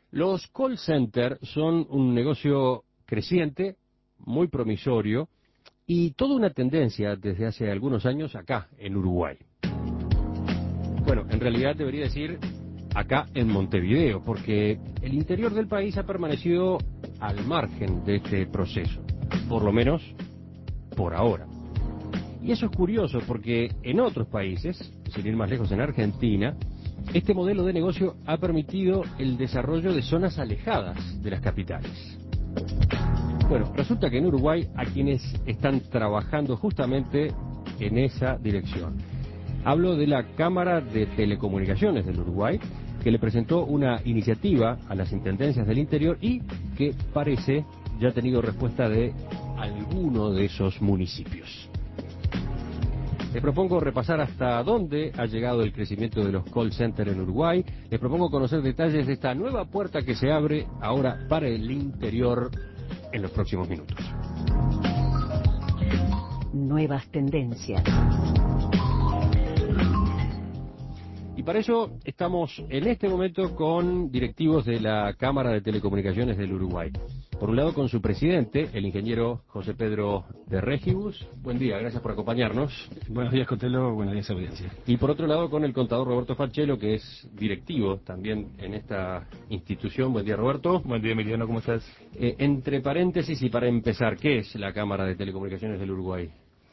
Los call centers son un negocio creciente, muy promisorio y toda una tendencia desde hace algunos años acá en Uruguay. Bueno, en realidad debería decir acá en Montevideo, porque el interior del país ha permanecido al margen de este proceso, por lo menos por ahora. Y eso es curioso porque en otros países, sin ir más lejos en Argentina, este modelo de negocio ha permitido el desarrollo de zonas alejadas de las capitales. Bueno, resulta que en Uruguay hay quienes están trabajando justamente en esa dirección. Hablo de la Cámara de Telecomunicaciones del Uruguay, que le presentó una iniciativa a las intendencias del interior y que parece ya ha tenido respuesta de alguno de esos municipios. Les propongo repasar hasta dónde ha llegado el crecimiento de los call centers en Uruguay. Les propongo conocer detalles de esta nueva puerta que se abre ahora para el interior en los próximos minutos. Nuevas tendencias. Y para eso estamos en este momento con directivos de la Cámara de Telecomunicaciones del Uruguay. Por un lado con su presidente, el ingeniero José Pedro de Regibus. Buen día, gracias por acompañarnos. Buenos días, Cotelo, buenos días, audiencia. Y por otro lado con el contador Roberto Falchelo, que es directivo también en esta institución. Buen día, Roberto. Buen día, Emiliano, ¿cómo estás? Entre paréntesis y para empezar, ¿qué es la Cámara de Telecomunicaciones del Uruguay?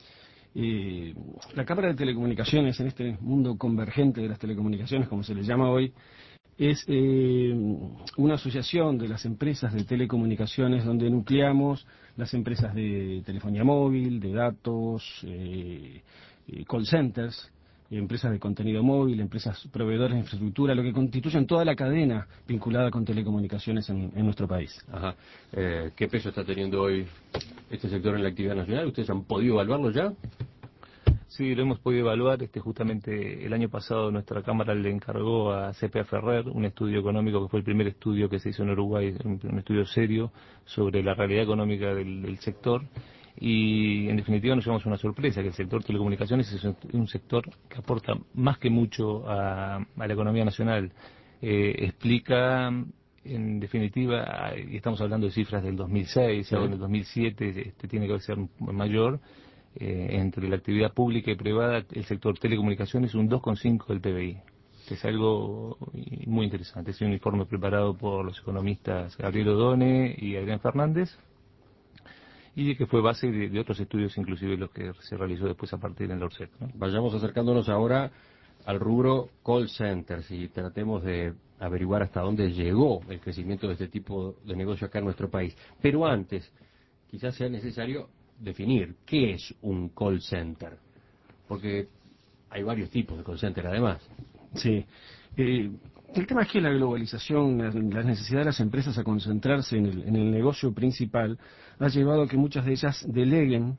La Cámara de Telecomunicaciones, en este mundo convergente de las telecomunicaciones, como se le llama hoy, es una asociación de las empresas de telecomunicaciones donde nucleamos las empresas de telefonía móvil, de datos, call centers, empresas de contenido móvil, empresas proveedores de infraestructura, lo que constituyen toda la cadena vinculada con telecomunicaciones en nuestro país. Ajá. ¿Qué peso está teniendo hoy este sector en la actividad nacional? ¿Ustedes han podido evaluarlo ya? Sí, lo hemos podido evaluar. Justamente el año pasado nuestra Cámara le encargó a CPA Ferrer un estudio económico que fue el primer estudio que se hizo en Uruguay, un estudio serio sobre la realidad económica del sector. Y en definitiva nos llevamos una sorpresa, que el sector telecomunicaciones es un sector que aporta más que mucho a la economía nacional. Explica, en definitiva, y estamos hablando de cifras del 2006, Sí. ahora en el 2007 tiene que ser mayor, entre la actividad pública y privada, el sector telecomunicaciones es un 2,5 del PBI. Es algo muy interesante. Es un informe preparado por los economistas Gabriel Odone y Adrián Fernández, y que fue base de otros estudios, inclusive los que se realizó después a partir del ORCET, ¿no? Vayamos acercándonos ahora al rubro call centers y tratemos de averiguar hasta dónde llegó el crecimiento de este tipo de negocio acá en nuestro país. Pero antes, quizás sea necesario definir qué es un call center, porque hay varios tipos de call center además. Sí. El tema es que la globalización, la necesidad de las empresas a concentrarse en el negocio principal, ha llevado a que muchas de ellas deleguen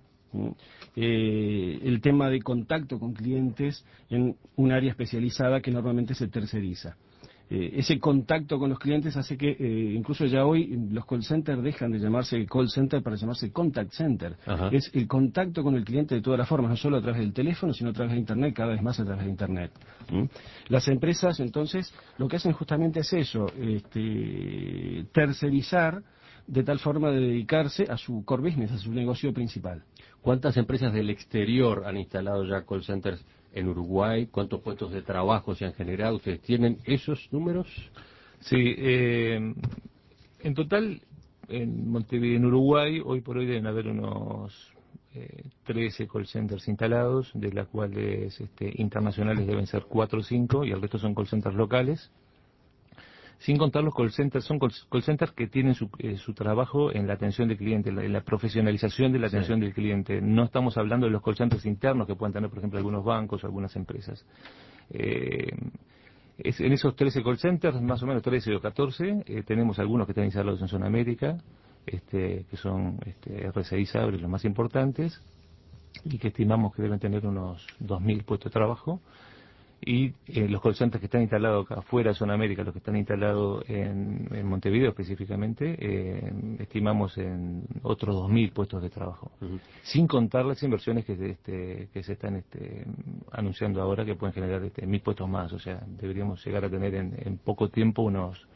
el tema de contacto con clientes en un área especializada que normalmente se terceriza. Ese contacto con los clientes hace que incluso ya hoy los call centers dejan de llamarse call center para llamarse contact center. Ajá. Es el contacto con el cliente de todas las formas, no solo a través del teléfono, sino a través de Internet, cada vez más a través de Internet. Las empresas, entonces, lo que hacen justamente es eso, tercerizar de tal forma de dedicarse a su core business, a su negocio principal. ¿Cuántas empresas del exterior han instalado ya call centers en Uruguay? ¿Cuántos puestos de trabajo se han generado? ¿Ustedes tienen esos números? Sí, en total, en Montevideo, en Uruguay, hoy por hoy deben haber unos 13 call centers instalados, de las cuales internacionales deben ser 4 o 5, y el resto son call centers locales. Sin contar los call centers, son call centers que tienen su trabajo en la atención del cliente, en la profesionalización de la atención del cliente. No estamos hablando de los call centers internos que puedan tener, por ejemplo, algunos bancos o algunas empresas. En esos 13 call centers, más o menos 13 o 14, tenemos algunos que están instalados en Zona América, que son RCI Sabre, los más importantes, y que estimamos que deben tener unos 2.000 puestos de trabajo. Y los call centers que están instalados afuera de Zona América, los que están instalados en Montevideo específicamente, estimamos en otros 2.000 puestos de trabajo. Sin contar las inversiones que se están anunciando ahora, que pueden generar 1.000 puestos más. O sea, deberíamos llegar a tener en poco tiempo unos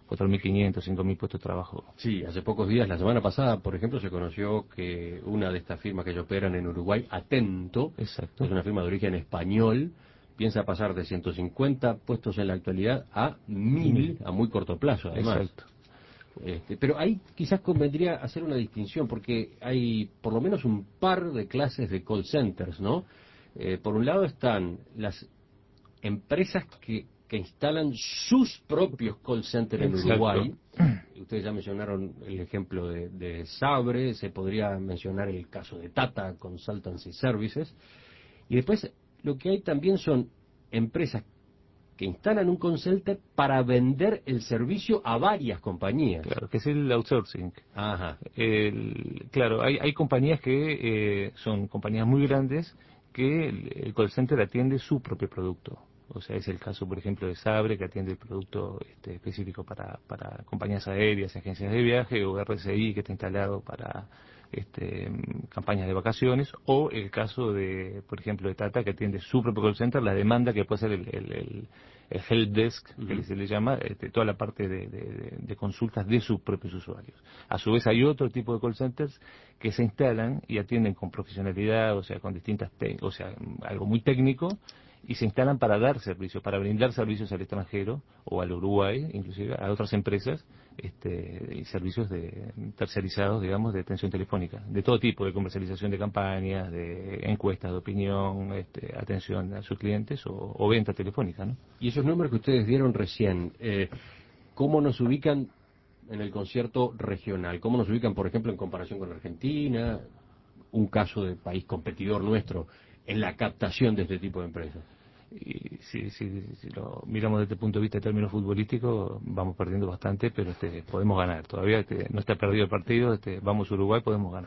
4.500, 5.000 puestos de trabajo. Sí, hace pocos días, la semana pasada, por ejemplo, se conoció que una de estas firmas que ellos operan en Uruguay, Atento, Exacto. es una firma de origen español, piensa pasar de 150 puestos en la actualidad a 1.000 a muy corto plazo, además. Exacto. Pero ahí quizás convendría hacer una distinción, porque hay por lo menos un par de clases de call centers, ¿no? Por un lado están las empresas que instalan sus propios call centers en Exacto. Uruguay. Ustedes ya mencionaron el ejemplo de Sabre, se podría mencionar el caso de Tata Consultancy Services. Y después lo que hay también son empresas que instalan un call center para vender el servicio a varias compañías. Claro, que es el outsourcing. Ajá. Claro, hay compañías que son compañías muy grandes que el call center atiende su propio producto. O sea, es el caso, por ejemplo, de Sabre, que atiende el producto específico para compañías aéreas, agencias de viaje, o RCI, que está instalado para campañas de vacaciones, o el caso de, por ejemplo, de Tata, que atiende su propio call center, la demanda que puede ser el help desk, que se le llama, toda la parte de consultas de sus propios usuarios. A su vez hay otro tipo de call centers que se instalan y atienden con profesionalidad, o sea, con distintas, o sea, algo muy técnico, y se instalan para dar servicios, para brindar servicios al extranjero o al Uruguay, inclusive a otras empresas, y servicios terciarizados, digamos, de atención telefónica, de todo tipo, de comercialización de campañas, de encuestas de opinión, atención a sus clientes o venta telefónica, ¿no? Y esos números que ustedes dieron recién, ¿cómo nos ubican en el concierto regional? ¿Cómo nos ubican, por ejemplo, en comparación con Argentina, un caso de país competidor nuestro, en la captación de este tipo de empresas? Y si lo miramos desde el punto de vista de términos futbolísticos, vamos perdiendo bastante, pero podemos ganar. Todavía no está perdido el partido, vamos a Uruguay, podemos ganar.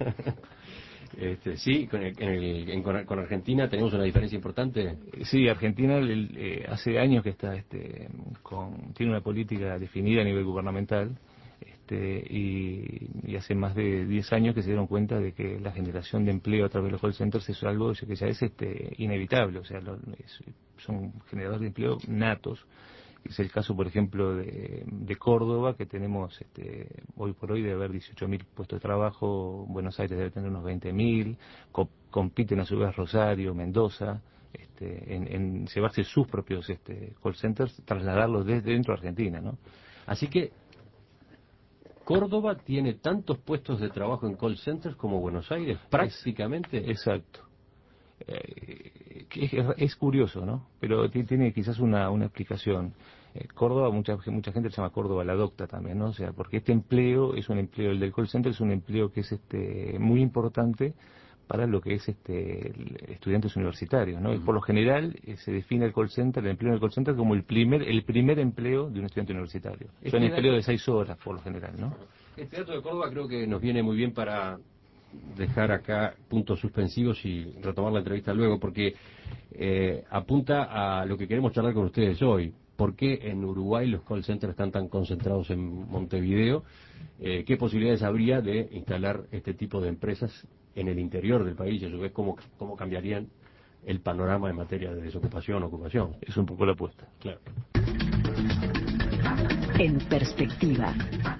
Sí, con Argentina tenemos una diferencia importante. Sí, Argentina hace años que está tiene una política definida a nivel gubernamental, y hace más de 10 años que se dieron cuenta de que la generación de empleo a través de los call centers es algo que ya es inevitable, o sea, son generadores de empleo natos. Es el caso, por ejemplo, de Córdoba, que tenemos hoy por hoy debe haber 18.000 puestos de trabajo, Buenos Aires debe tener unos 20.000, compiten a su vez Rosario, Mendoza, en llevarse sus propios call centers, trasladarlos desde dentro de Argentina, ¿no? Así que Córdoba tiene tantos puestos de trabajo en call centers como Buenos Aires, prácticamente. Exacto. Es curioso, ¿no? Pero tiene quizás una explicación. Córdoba, mucha gente le llama Córdoba la docta también, ¿no? O sea, porque este empleo es un empleo, el del call center es un empleo que es muy importante para lo que es estudiantes universitarios, ¿no? Y por lo general se define el call center, el empleo en el call center como el primer empleo de un estudiante universitario. Es un empleo de 6 horas por lo general, ¿no? Este dato de Córdoba creo que nos viene muy bien para dejar acá puntos suspensivos y retomar la entrevista luego, porque apunta a lo que queremos charlar con ustedes hoy. ¿Por qué en Uruguay los call centers están tan concentrados en Montevideo? ¿Qué posibilidades habría de instalar este tipo de empresas en el interior del país? Y a su vez, ¿cómo cambiarían el panorama en materia de desocupación o ocupación? Es un poco la apuesta. Claro. En perspectiva.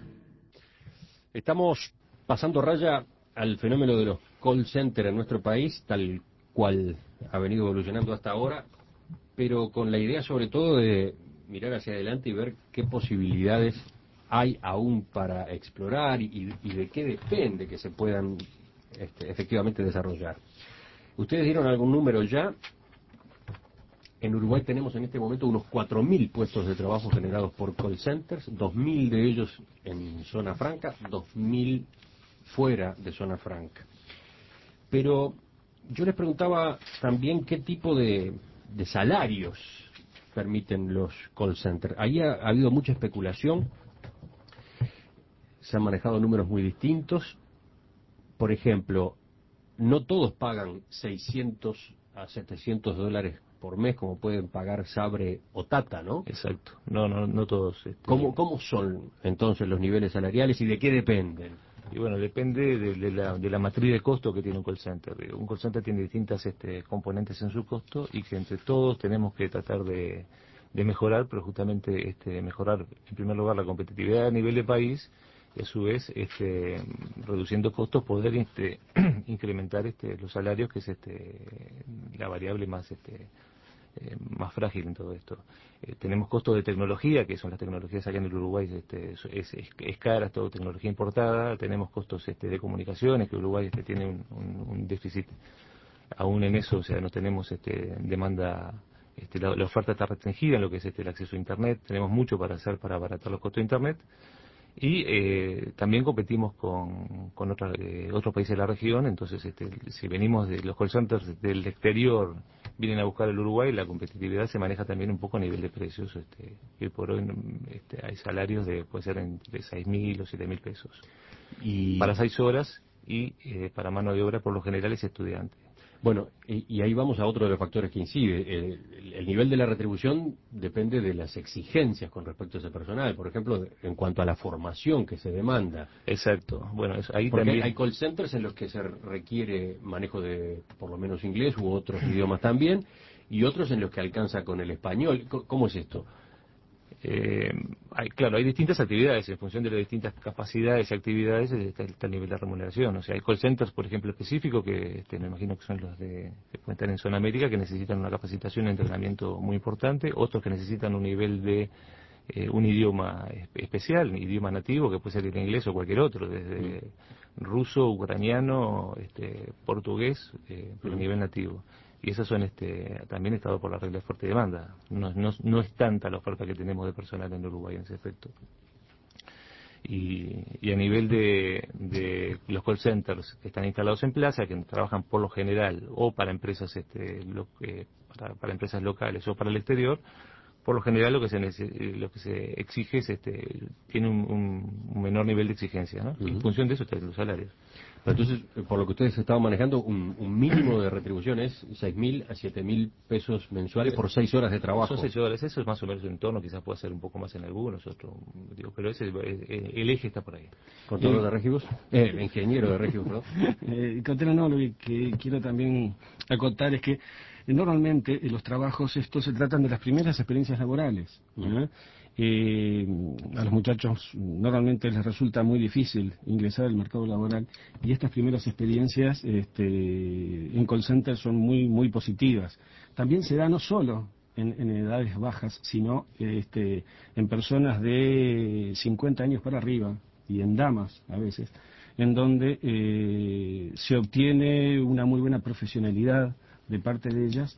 Estamos pasando raya al fenómeno de los call centers en nuestro país, tal cual ha venido evolucionando hasta ahora, pero con la idea sobre todo de mirar hacia adelante y ver qué posibilidades hay aún para explorar y de qué depende que se puedan efectivamente desarrollar. Ustedes dieron algún número ya. En Uruguay tenemos en este momento unos 4.000 puestos de trabajo generados por call centers, 2.000 de ellos en zona franca, 2.000 fuera de zona franca. Pero yo les preguntaba también qué tipo de salarios permiten los call centers. Ahí ha habido mucha especulación, se han manejado números muy distintos. Por ejemplo, no todos pagan 600 a 700 dólares por mes como pueden pagar Sabre o Tata, ¿no? Exacto. No todos. ¿Cómo son entonces los niveles salariales y de qué dependen? Y bueno, depende de la matriz de costo que tiene un call center. Un call center tiene distintas componentes en su costo y que entre todos tenemos que tratar de mejorar, pero justamente mejorar en primer lugar la competitividad a nivel de país y a su vez reduciendo costos poder incrementar los salarios, que es la variable más frágil en todo esto. Tenemos costos de tecnología, que son las tecnologías acá en el Uruguay, es cara, es todo tecnología importada. Tenemos costos de comunicaciones, que Uruguay tiene un déficit aún en eso, o sea, no tenemos demanda, la oferta está restringida en lo que es el acceso a Internet. Tenemos mucho para hacer para abaratar los costos de Internet. Y también competimos con otros países de la región. Entonces, si venimos de los call centers del exterior, vienen a buscar el Uruguay, la competitividad se maneja también un poco a nivel de precios. Que por hoy hay salarios puede ser entre 6.000 o 7.000 pesos. Y para 6 horas y para mano de obra por lo general es estudiante. Bueno, y ahí vamos a otro de los factores que incide. El nivel de la retribución depende de las exigencias con respecto a ese personal. Por ejemplo, en cuanto a la formación que se demanda. Exacto. Bueno, ahí porque también hay call centers en los que se requiere manejo de por lo menos inglés u otros idiomas también, y otros en los que alcanza con el español. ¿Cómo es esto? Claro, hay distintas actividades, en función de las distintas capacidades y actividades está el nivel de remuneración. O sea, hay call centers, por ejemplo, específicos, que me imagino que son los que cuentan en Sudamérica, que necesitan una capacitación y entrenamiento muy importante, otros que necesitan un nivel de un idioma especial, un idioma nativo, que puede ser el inglés o cualquier otro, desde ruso, ucraniano, portugués, pero a nivel nativo. Y esos son también estados por la regla de oferta y demanda. No es tanta la oferta que tenemos de personal en Uruguay en ese aspecto. Y a nivel de los call centers que están instalados en plaza, que trabajan por lo general o para empresas para empresas locales o para el exterior, por lo general lo que se exige tiene un menor nivel de exigencia, ¿no? Y en función de eso están los salarios. Entonces, por lo que ustedes estaban manejando, un mínimo de retribución es 6.000 a 7.000 pesos mensuales por 6 horas de trabajo. Son 6 horas, eso es más o menos el entorno, quizás pueda ser un poco más en algunos, pero el eje está por ahí. ¿Contador de régios? Ingeniero de régios, ¿no? No, lo que quiero también acotar es que normalmente los trabajos estos se tratan de las primeras experiencias laborales. A los muchachos normalmente les resulta muy difícil ingresar al mercado laboral, y estas primeras experiencias en call center son muy muy positivas. También se da no solo en edades bajas, sino en personas de 50 años para arriba, y en damas a veces, en donde se obtiene una muy buena profesionalidad de parte de ellas,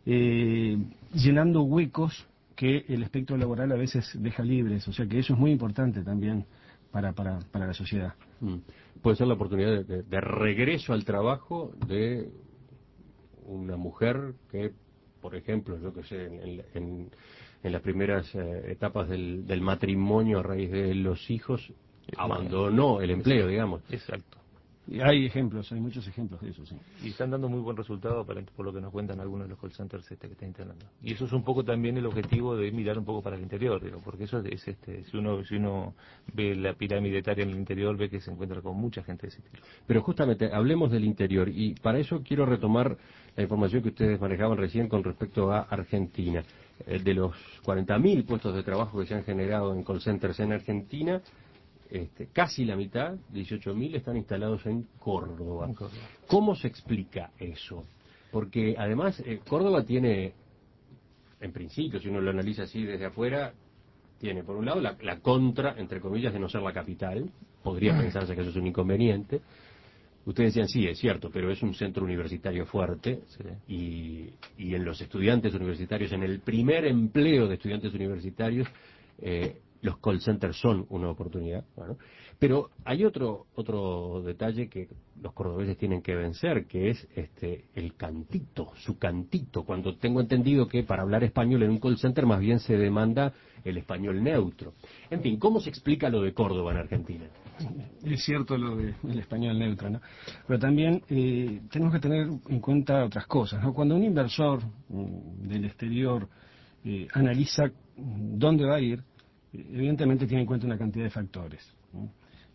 llenando huecos que el espectro laboral a veces deja libres. O sea que eso es muy importante también para la sociedad. Puede ser la oportunidad de regreso al trabajo de una mujer que, por ejemplo, yo que sé, en las primeras etapas del matrimonio, a raíz de los hijos, abandonó el empleo, digamos. Exacto. Y hay muchos ejemplos de eso, sí. Y están dando muy buen resultado, aparentemente, por lo que nos cuentan algunos de los call centers que están instalando. Y eso es un poco también el objetivo de mirar un poco para el interior, porque eso es si uno ve la pirámide etaria en el interior, ve que se encuentra con mucha gente de ese estilo. Pero justamente, hablemos del interior, y para eso quiero retomar la información que ustedes manejaban recién con respecto a Argentina. De los 40.000 puestos de trabajo que se han generado en call centers en Argentina, casi la mitad, 18.000, están instalados en Córdoba. ¿Cómo se explica eso? Porque además Córdoba tiene, en principio, si uno lo analiza así desde afuera, tiene por un lado la contra, entre comillas, de no ser la capital. Podría pensarse que eso es un inconveniente. Ustedes decían, sí, es cierto, pero es un centro universitario fuerte, sí. Y en los estudiantes universitarios, en el primer empleo de estudiantes universitarios, los call centers son una oportunidad. Bueno, pero hay otro detalle que los cordobeses tienen que vencer, que es el cantito, su cantito. Cuando tengo entendido que para hablar español en un call center más bien se demanda el español neutro. En fin, ¿cómo se explica lo de Córdoba en Argentina? Es cierto lo del español neutro, ¿no? Pero también tenemos que tener en cuenta otras cosas, ¿no? Cuando un inversor del exterior analiza dónde va a ir, evidentemente tiene en cuenta una cantidad de factores, ¿no?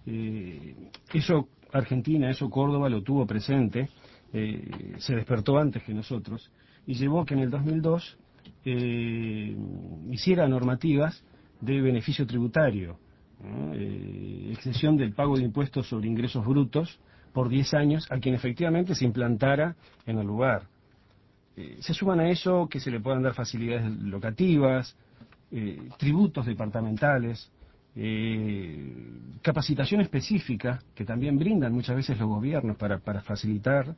Eso Argentina, eso Córdoba lo tuvo presente, se despertó antes que nosotros, y llevó que en el 2002 hiciera normativas de beneficio tributario, ¿no? Exención del pago de impuestos sobre ingresos brutos por 10 años a quien efectivamente se implantara en el lugar. Se suman a eso que se le puedan dar facilidades locativas, tributos departamentales, capacitación específica que también brindan muchas veces los gobiernos para facilitar,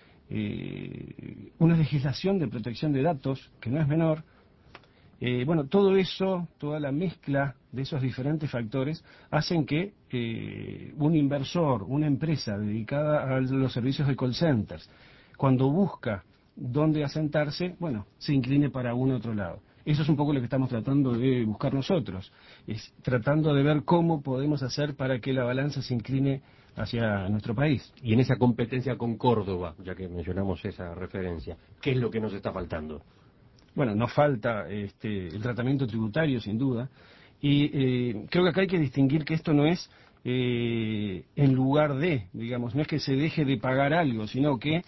una legislación de protección de datos que no es menor. Bueno, todo eso, toda la mezcla de esos diferentes factores hacen que un inversor, una empresa dedicada a los servicios de call centers, cuando busca dónde asentarse, bueno, se incline para uno u otro lado. Eso es un poco lo que estamos tratando de buscar nosotros, es tratando de ver cómo podemos hacer para que la balanza se incline hacia nuestro país. Y en esa competencia con Córdoba, ya que mencionamos esa referencia, ¿qué es lo que nos está faltando? Bueno, nos falta el tratamiento tributario, sin duda, y creo que acá hay que distinguir que esto no es en lugar de, digamos, no es que se deje de pagar algo, sino que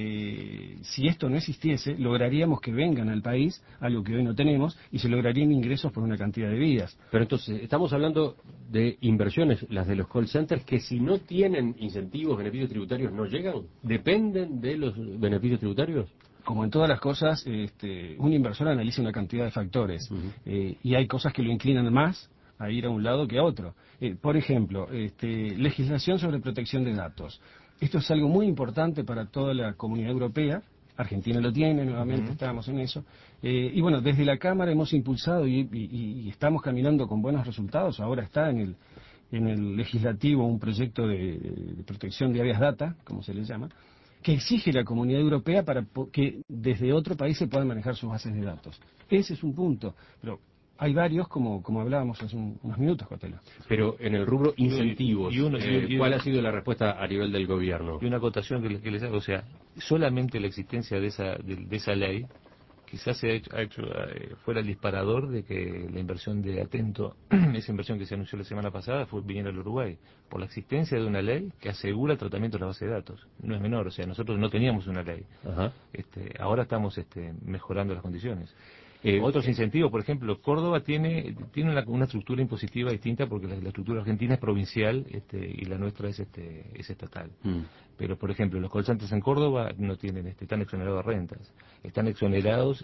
si esto no existiese, lograríamos que vengan al país, algo que hoy no tenemos, y se lograrían ingresos por una cantidad de vías. Pero entonces, estamos hablando de inversiones, las de los call centers, que si no tienen incentivos, beneficios tributarios, no llegan, dependen de los beneficios tributarios. Como en todas las cosas, un inversor analiza una cantidad de factores, y hay cosas que lo inclinan más a ir a un lado que a otro. Por ejemplo, legislación sobre protección de datos. Esto es algo muy importante para toda la comunidad europea. Argentina lo tiene, nuevamente estábamos en eso. Y bueno, desde la Cámara hemos impulsado y estamos caminando con buenos resultados. Ahora está en el legislativo un proyecto de protección de habeas data, como se le llama, que exige la comunidad europea para que desde otro país se puedan manejar sus bases de datos. Ese es un punto, pero hay varios, como hablábamos hace unos minutos, Cotelo. Pero en el rubro incentivos, ¿cuál ha sido la respuesta a nivel del gobierno? Y una acotación que les hago, o sea, solamente la existencia de esa ley quizás fuera el disparador de que la inversión de Atento, esa inversión que se anunció la semana pasada, viniera al Uruguay, por la existencia de una ley que asegura el tratamiento de la base de datos. No es menor, o sea, nosotros no teníamos una ley. Ajá. Ahora estamos mejorando las condiciones. Otros incentivos, por ejemplo, Córdoba tiene una estructura impositiva distinta porque la estructura argentina es provincial y la nuestra es estatal. Pero, por ejemplo, los call centers en Córdoba no tienen, están exonerados de rentas, están exonerados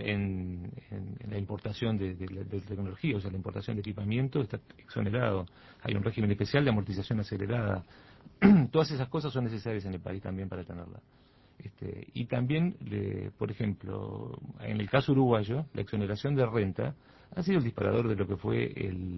en la importación de tecnología, o sea, la importación de equipamiento está exonerado. Hay un régimen especial de amortización acelerada. Todas esas cosas son necesarias en el país también para tenerla. Y también, por ejemplo, en el caso uruguayo, la exoneración de renta ha sido el disparador de lo que fue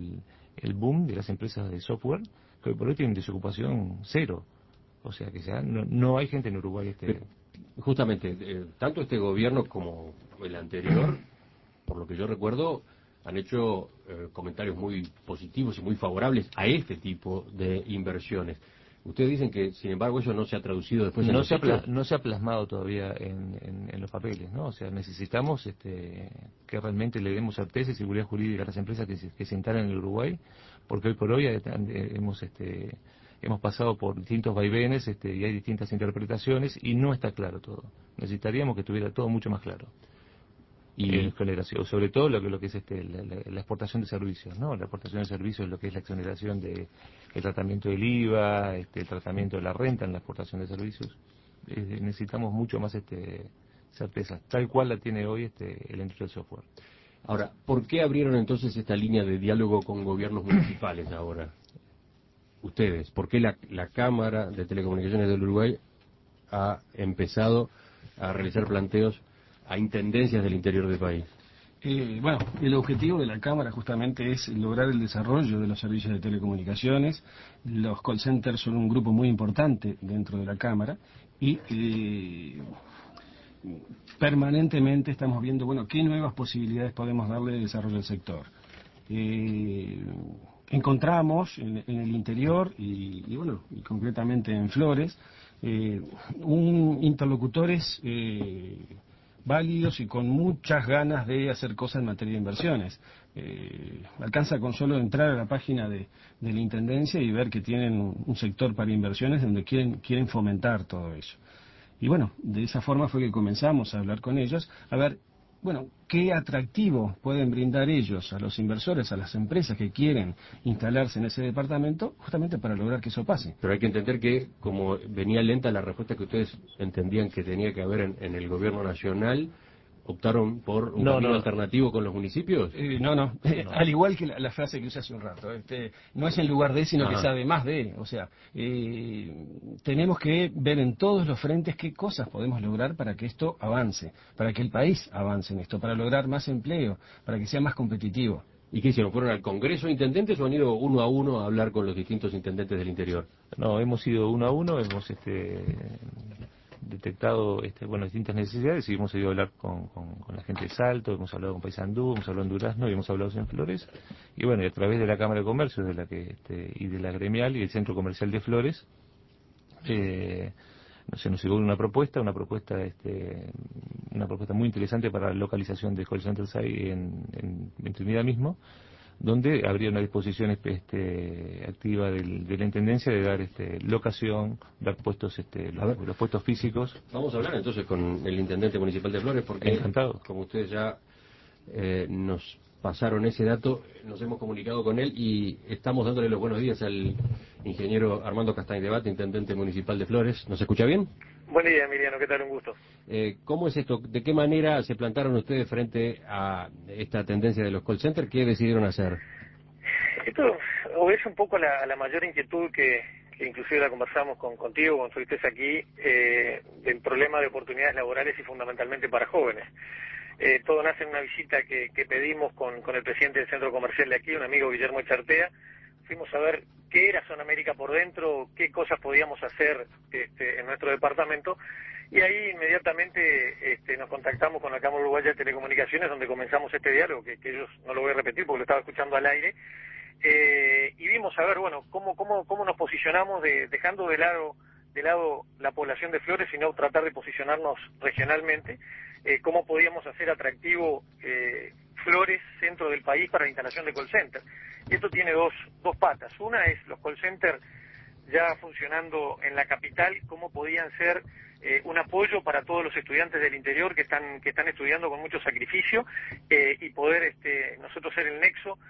el boom de las empresas de software, que hoy por hoy tienen desocupación cero. O sea que ya no hay gente en Uruguay. Justamente, tanto este gobierno como el anterior, por lo que yo recuerdo, han hecho comentarios muy positivos y muy favorables a este tipo de inversiones. Ustedes dicen que, sin embargo, eso no se ha traducido después en no se ha plasmado todavía en los papeles, ¿no? O sea, necesitamos que realmente le demos certeza y seguridad jurídica a las empresas que se instalan en el Uruguay, porque hoy por hoy hemos pasado por distintos vaivenes y hay distintas interpretaciones y no está claro todo. Necesitaríamos que estuviera todo mucho más claro. Y sobre todo lo que es la exportación de servicios, ¿no? La exportación de servicios, lo que es la exoneración el tratamiento del IVA, el tratamiento de la renta en la exportación de servicios. Necesitamos mucho más certeza, tal cual la tiene hoy la industria del software. Ahora, ¿por qué abrieron entonces esta línea de diálogo con gobiernos municipales ahora? Ustedes, ¿por qué la Cámara de Telecomunicaciones del Uruguay ha empezado a realizar planteos a intendencias del interior del país? Bueno, el objetivo de la Cámara justamente es lograr el desarrollo de los servicios de telecomunicaciones. Los call centers son un grupo muy importante dentro de la Cámara y permanentemente estamos viendo, bueno, qué nuevas posibilidades podemos darle de desarrollo al sector. Encontramos en el interior y concretamente en Flores, interlocutores válidos y con muchas ganas de hacer cosas en materia de inversiones. Alcanza con solo entrar a la página de la Intendencia y ver que tienen un sector para inversiones donde quieren fomentar todo eso. Y bueno, de esa forma fue que comenzamos a hablar con ellos, a ver Bueno, ¿qué atractivo pueden brindar ellos a los inversores, a las empresas que quieren instalarse en ese departamento, justamente para lograr que eso pase? Pero hay que entender que, como venía lenta la respuesta que ustedes entendían que tenía que haber en el gobierno nacional, ¿optaron por un camino alternativo con los municipios? No. Al igual que la frase que usé hace un rato, no es en lugar de, sino que sabe más de. O sea, tenemos que ver en todos los frentes qué cosas podemos lograr para que esto avance, para que el país avance en esto, para lograr más empleo, para que sea más competitivo. ¿Y qué hicieron? ¿Fueron al Congreso intendentes o han ido uno a uno a hablar con los distintos intendentes del interior? No, hemos ido uno a uno, hemos detectado distintas necesidades y hemos ido a hablar con la gente de Salto, hemos hablado con Paysandú, hemos hablado en Durazno y hemos hablado en Flores. Y bueno, y a través de la Cámara de Comercio y de la gremial y el Centro Comercial de Flores, nos llegó una propuesta muy interesante para la localización de call centers ahí en Trinidad mismo, donde habría una disposición activa de la Intendencia de dar locación, dar puestos, los puestos físicos. Vamos a hablar entonces con el Intendente Municipal de Flores, porque encantado. Como ustedes ya nos pasaron ese dato, nos hemos comunicado con él y estamos dándole los buenos días al ingeniero Armando Castañ de Bate, Intendente Municipal de Flores. ¿Nos escucha bien? Buen día, Emiliano, ¿qué tal? Un gusto. ¿Cómo es esto? ¿De qué manera se plantaron ustedes frente a esta tendencia de los call centers? ¿Qué decidieron hacer? Esto obedece un poco a la mayor inquietud que inclusive la conversamos contigo cuando estuviste aquí, del problema de oportunidades laborales y fundamentalmente para jóvenes. Todo nace en una visita que pedimos con el presidente del centro comercial de aquí, un amigo Guillermo Echartea. Fuimos a ver qué era Zona América por dentro, qué cosas podíamos hacer en nuestro departamento, y ahí inmediatamente nos contactamos con la Cámara Uruguaya de Telecomunicaciones, donde comenzamos este diálogo, que ellos no lo voy a repetir porque lo estaba escuchando al aire, y vimos a ver, bueno, cómo nos posicionamos, dejando de lado la población de Flores, sino tratar de posicionarnos regionalmente, cómo podíamos hacer atractivo Flores, centro del país, para la instalación de call center. Y esto tiene dos patas. Una es los call centers ya funcionando en la capital, cómo podían ser un apoyo para todos los estudiantes del interior que están estudiando con mucho sacrificio, y poder nosotros ser el nexo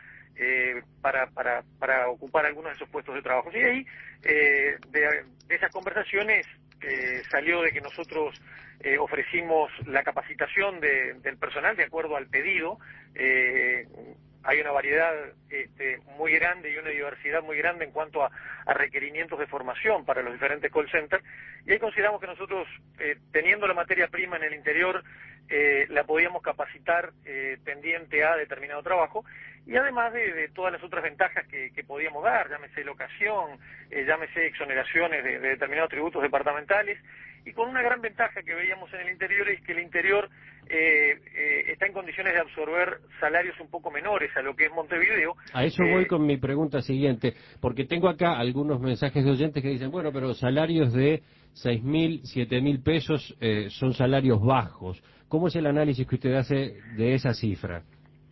para ocupar algunos de esos puestos de trabajo. Y ahí, de esas conversaciones, salió de que nosotros ofrecimos la capacitación del personal de acuerdo al pedido. Hay una variedad muy grande y una diversidad muy grande en cuanto a requerimientos de formación para los diferentes call centers, y ahí consideramos que nosotros, teniendo la materia prima en el interior, la podíamos capacitar tendiente a determinado trabajo, y además de todas las otras ventajas que podíamos dar, llámese locación, llámese exoneraciones de determinados tributos departamentales, y con una gran ventaja que veíamos en el interior es que el interior está en condiciones de absorber salarios un poco menores a lo que es Montevideo. A eso voy con mi pregunta siguiente, porque tengo acá algunos mensajes de oyentes que dicen, bueno, pero salarios de 6.000, 7.000 pesos son salarios bajos. ¿Cómo es el análisis que usted hace de esa cifra?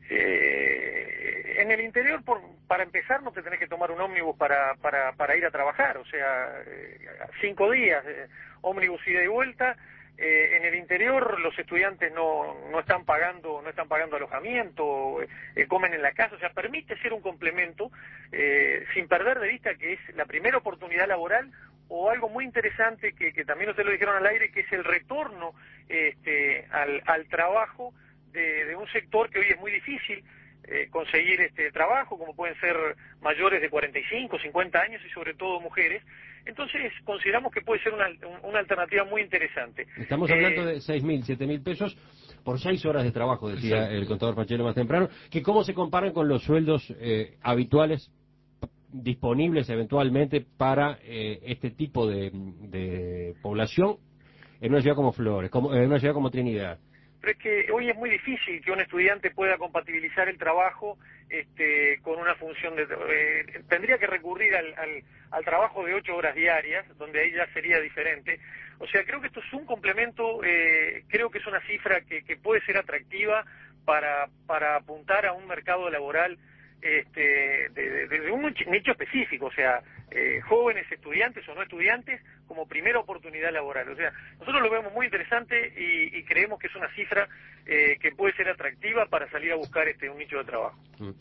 En el interior, para empezar, no te tenés que tomar un ómnibus para ir a trabajar, o sea, 5 días, ómnibus ida y vuelta. En el interior los estudiantes no están pagando alojamiento, comen en la casa, o sea, permite ser un complemento, sin perder de vista que es la primera oportunidad laboral, o algo muy interesante que también ustedes lo dijeron al aire, que es el retorno al trabajo de un sector que hoy es muy difícil conseguir trabajo, como pueden ser mayores de 45, 50 años y sobre todo mujeres. Entonces consideramos que puede ser una alternativa muy interesante. Estamos hablando de 6.000, 7.000 pesos por 6 horas de trabajo, decía el contador Pachelo más temprano, que cómo se comparan con los sueldos habituales disponibles eventualmente para este tipo de población en una ciudad como Flores, en una ciudad como Trinidad. Pero es que hoy es muy difícil que un estudiante pueda compatibilizar el trabajo con una función tendría que recurrir al trabajo de 8 horas diarias, donde ahí ya sería diferente. O sea, creo que esto es un complemento, creo que es una cifra que puede ser atractiva para apuntar a un mercado laboral de un nicho específico, o sea, jóvenes, estudiantes o no estudiantes, como primera oportunidad laboral. O sea, nosotros lo vemos muy interesante y creemos que es una cifra que puede ser atractiva para salir a buscar un nicho de trabajo.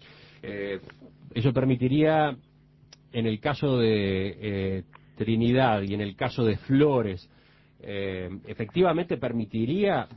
Eso permitiría, en el caso de Trinidad y en el caso de Flores, efectivamente permitiría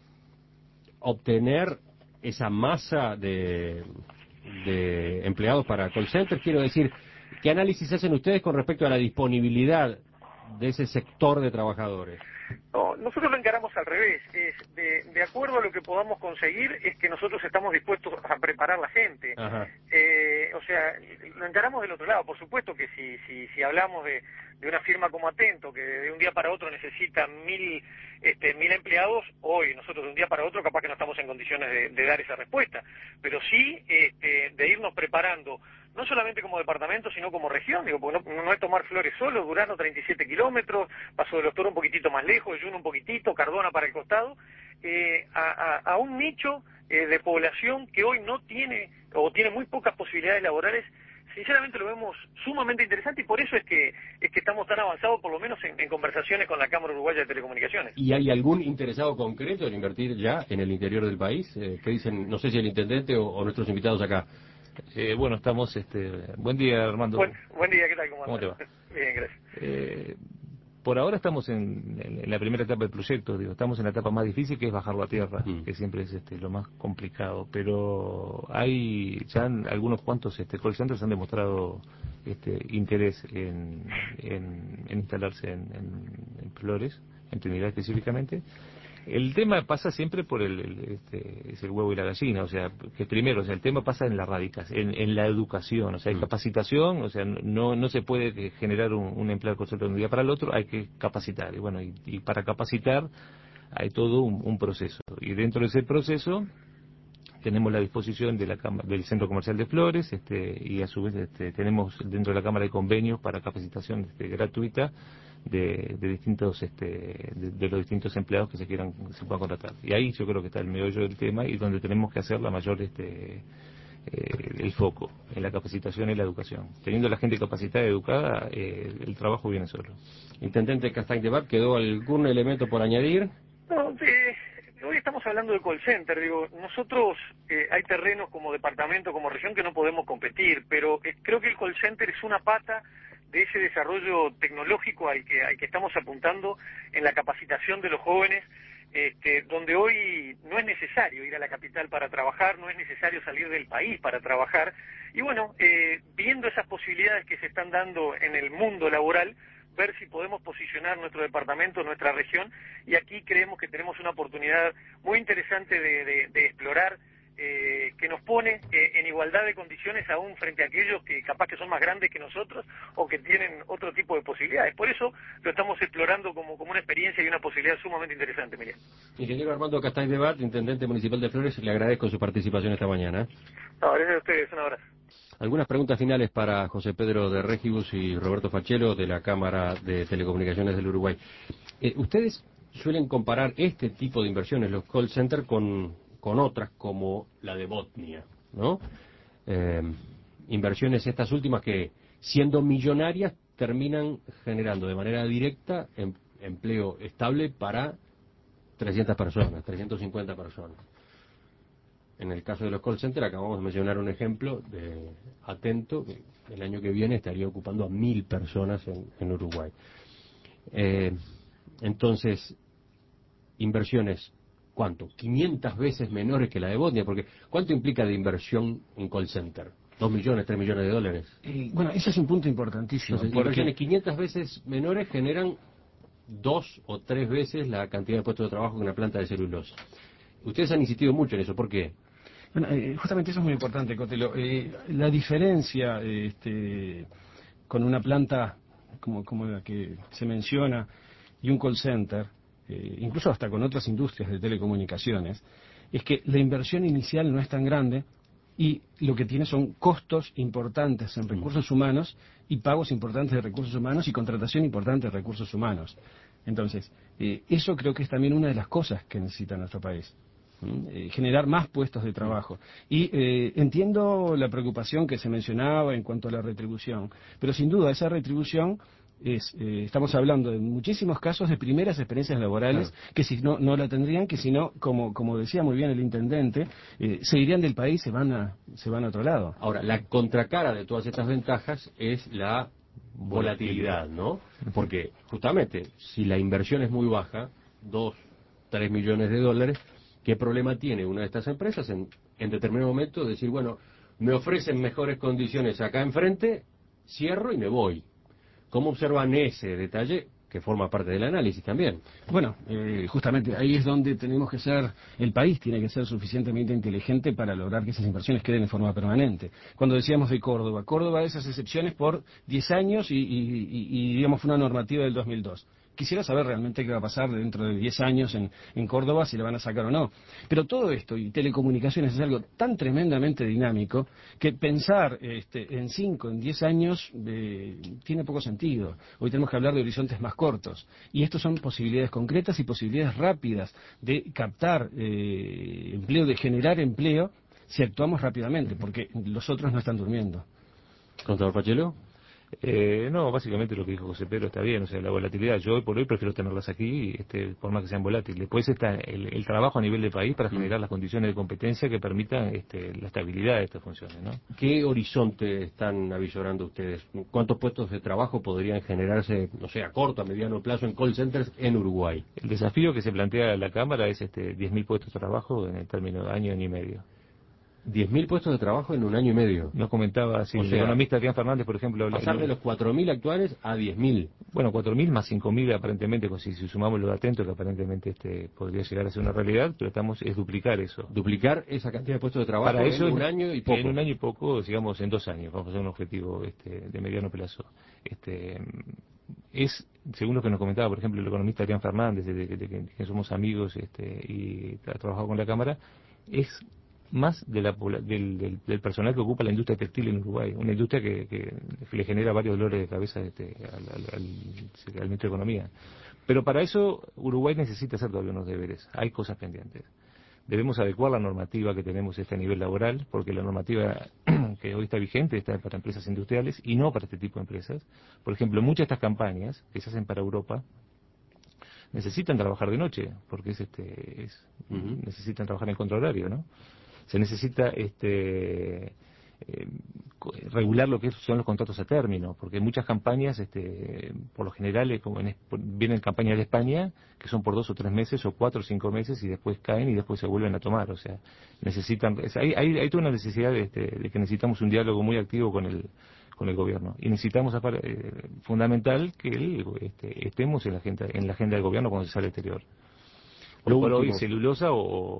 obtener esa masa de empleados para call centers. Quiero decir, ¿qué análisis hacen ustedes con respecto a la disponibilidad de ese sector de trabajadores? No, nosotros lo encaramos al revés. De acuerdo a lo que podamos conseguir, es que nosotros estamos dispuestos a preparar la gente. O sea, lo encaramos del otro lado. Por supuesto que si hablamos de una firma como Atento, que de un día para otro necesita 1.000 empleados, hoy nosotros de un día para otro capaz que no estamos en condiciones de dar esa respuesta. Pero sí de irnos preparando, no solamente como departamento, sino como región, digo, porque no es tomar Flores solo, Durano 37 kilómetros, Paso de los Toros un poquitito más lejos, Yuna un poquitito, Cardona para el costado, a un nicho de población que hoy no tiene, o tiene muy pocas posibilidades laborales. Sinceramente lo vemos sumamente interesante y por eso es que estamos tan avanzados, por lo menos en conversaciones con la Cámara Uruguaya de Telecomunicaciones. ¿Y hay algún interesado concreto en invertir ya en el interior del país? ¿Qué dicen, no sé si el intendente o nuestros invitados acá? Bueno, estamos... Buen día, Armando. Buen día, ¿qué tal? ¿Cómo te va? Bien, gracias. Por ahora estamos en la primera etapa del proyecto, estamos en la etapa más difícil, que es bajarlo a tierra, que siempre es lo más complicado, pero hay ya algunos cuantos call centers han demostrado interés en instalarse en Flores, en Trinidad específicamente. El tema pasa siempre por es el huevo y la gallina, o sea, que primero, o sea, el tema pasa en la en la educación, o sea, hay capacitación, o sea, no se puede generar un empleo de de un día para el otro, hay que capacitar, y bueno, y para capacitar hay todo un proceso, y dentro de ese proceso tenemos la disposición de del Centro Comercial de Flores, y a su vez tenemos dentro de la Cámara de convenios para capacitación gratuita de distintos de los distintos empleados que se puedan contratar. Y ahí yo creo que está el meollo del tema y donde tenemos que hacer la mayor el foco en la capacitación y la educación. Teniendo la gente capacitada y educada, el trabajo viene solo. Intendente Castaing de Bab, ¿quedó algún elemento por añadir? No, hoy estamos hablando de call center, nosotros hay terrenos como departamento, como región que no podemos competir, pero creo que el call center es una pata de ese desarrollo tecnológico al que estamos apuntando en la capacitación de los jóvenes, donde hoy no es necesario ir a la capital para trabajar, no es necesario salir del país para trabajar, y bueno, viendo esas posibilidades que se están dando en el mundo laboral, ver si podemos posicionar nuestro departamento, nuestra región, y aquí creemos que tenemos una oportunidad muy interesante de explorar, que nos pone en igualdad de condiciones aún frente a aquellos que capaz que son más grandes que nosotros o que tienen otro tipo de posibilidades. Por eso lo estamos explorando como una experiencia y una posibilidad sumamente interesante, Miriam. Ingeniero Armando Castaing de Bab, Intendente Municipal de Flores, le agradezco su participación esta mañana. No, gracias a ustedes, un abrazo. Algunas preguntas finales para José Pedro de Regibus y Roberto Fachelo de la Cámara de Telecomunicaciones del Uruguay. ¿Ustedes suelen comparar este tipo de inversiones, los call centers, con otras como la de Botnia, ¿no? Inversiones estas últimas que, siendo millonarias, terminan generando de manera directa empleo estable para 300 personas, 350 personas. En el caso de los call centers acabamos de mencionar un ejemplo de Atento, que el año que viene estaría ocupando a 1.000 personas en Uruguay. Entonces, inversiones, ¿cuánto? 500 veces menores que la de Botnia, porque ¿cuánto implica de inversión en call center? 2 millones, 3 millones de dólares. Bueno, ese es un punto importantísimo. Entonces, inversiones 500 veces menores generan 2 o 3 veces la cantidad de puestos de trabajo que una planta de celulosa. Ustedes han insistido mucho en eso, ¿por qué? Bueno, justamente eso es muy importante, Cotelo. La diferencia con una planta como la que se menciona y un call center, incluso hasta con otras industrias de telecomunicaciones, es que la inversión inicial no es tan grande y lo que tiene son costos importantes en recursos humanos y pagos importantes de recursos humanos y contratación importante de recursos humanos. Entonces, eso creo que es también una de las cosas que necesita nuestro país. generar más puestos de trabajo. Y entiendo la preocupación que se mencionaba en cuanto a la retribución, pero sin duda esa retribución estamos hablando en muchísimos casos de primeras experiencias laborales, claro, que si no la tendrían, que si no, como decía muy bien el intendente, se irían del país, se van a otro lado. Ahora, la contracara de todas estas ventajas es la volatilidad, ¿no? Porque justamente si la inversión es muy baja, 2, 3 millones de dólares, ¿qué problema tiene una de estas empresas en determinado momento decir, bueno, me ofrecen mejores condiciones acá enfrente, cierro y me voy? ¿Cómo observan ese detalle que forma parte del análisis también? Bueno, justamente ahí es donde tenemos que ser, el país tiene que ser suficientemente inteligente para lograr que esas inversiones queden en forma permanente. Cuando decíamos de Córdoba, esas excepciones por 10 años y digamos fue una normativa del 2002. Quisiera saber realmente qué va a pasar dentro de 10 años en Córdoba, si la van a sacar o no. Pero todo esto, y telecomunicaciones, es algo tan tremendamente dinámico que pensar en 5, en 10 años tiene poco sentido. Hoy tenemos que hablar de horizontes más cortos. Y estos son posibilidades concretas y posibilidades rápidas de captar empleo, de generar empleo, si actuamos rápidamente, porque los otros no están durmiendo. ¿Contador Pachelo? No, básicamente lo que dijo José Pedro está bien, o sea, la volatilidad, yo hoy por hoy prefiero tenerlas aquí, por más que sean volátiles. Después está el trabajo a nivel de país para generar las condiciones de competencia que permitan la estabilidad de estas funciones, ¿no? ¿Qué horizonte están avisorando ustedes? ¿Cuántos puestos de trabajo podrían generarse, no sé, a corto, a mediano plazo en call centers en Uruguay? El desafío que se plantea la Cámara es 10.000 puestos de trabajo en el término de año y medio. 10.000 puestos de trabajo en un año y medio. Nos comentaba el economista Adrián Fernández, por ejemplo. Pasar de los 4.000 actuales a 10.000. Bueno, 4.000 más 5.000 aparentemente, si sumamos los atentos, que aparentemente podría llegar a ser una realidad, pero es duplicar eso. Duplicar esa cantidad de puestos de trabajo para eso, en un año y poco. En un año y poco, digamos, en 2 años. Vamos a hacer un objetivo de mediano plazo. Según lo que nos comentaba, por ejemplo, el economista Adrián Fernández, de que somos amigos y ha trabajado con la Cámara, es más del personal que ocupa la industria textil en Uruguay, una industria que le genera varios dolores de cabeza al ministro de Economía. Pero para eso Uruguay necesita hacer todavía unos deberes, hay cosas pendientes. Debemos adecuar la normativa que tenemos a nivel laboral, porque la normativa que hoy está vigente está para empresas industriales y no para este tipo de empresas. Por ejemplo, muchas de estas campañas que se hacen para Europa necesitan trabajar de noche, porque necesitan trabajar en contrahorario, ¿no? Se necesita regular lo que son los contratos a término, porque muchas campañas, por lo general, vienen campañas de España que son por 2 o 3 meses, o 4 o 5 meses, y después caen y después se vuelven a tomar. O sea, hay toda una necesidad de que necesitamos un diálogo muy activo con el gobierno, y necesitamos fundamental que estemos en la agenda del gobierno cuando se sale al exterior. Por hoy celulosa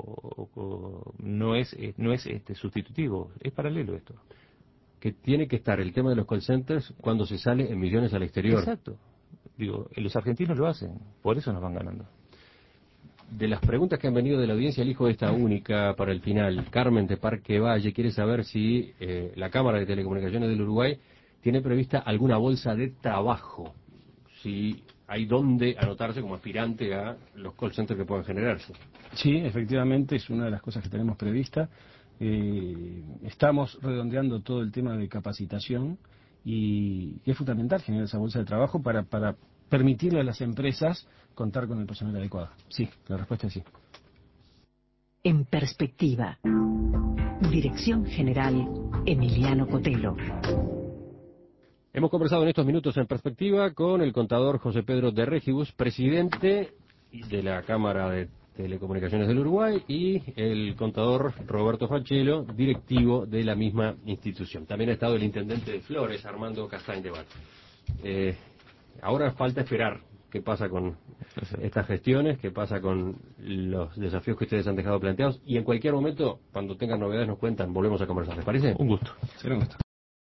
no es sustitutivo, es paralelo esto. Que tiene que estar el tema de los call centers cuando se sale en millones al exterior. Exacto. Digo, los argentinos lo hacen, por eso nos van ganando. De las preguntas que han venido de la audiencia, elijo esta única para el final. Carmen de Parque Valle quiere saber si la Cámara de Telecomunicaciones del Uruguay tiene prevista alguna bolsa de trabajo, si hay dónde anotarse como aspirante a los call centers que puedan generarse. Sí, efectivamente, es una de las cosas que tenemos prevista. Estamos redondeando todo el tema de capacitación y es fundamental generar esa bolsa de trabajo para permitirle a las empresas contar con el personal adecuado. Sí, la respuesta es sí. En perspectiva. Dirección General Emiliano Cotelo. Hemos conversado en estos minutos en perspectiva con el contador José Pedro de Regibus, presidente de la Cámara de Telecomunicaciones del Uruguay, y el contador Roberto Pachelo, directivo de la misma institución. También ha estado el intendente de Flores, Armando Castañ de Val. Ahora falta esperar qué pasa con estas gestiones, qué pasa con los desafíos que ustedes han dejado planteados, y en cualquier momento, cuando tengan novedades, nos cuentan, volvemos a conversar. ¿Les parece? Un gusto. Será un gusto.